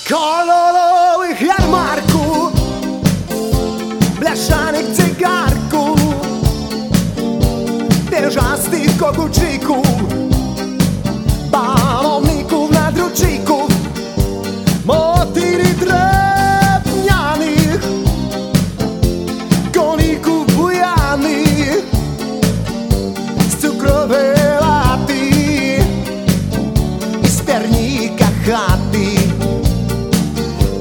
Kololovih jarmarku, bляшаник цигарку, держастий кокучику, баловнику в надруčiku.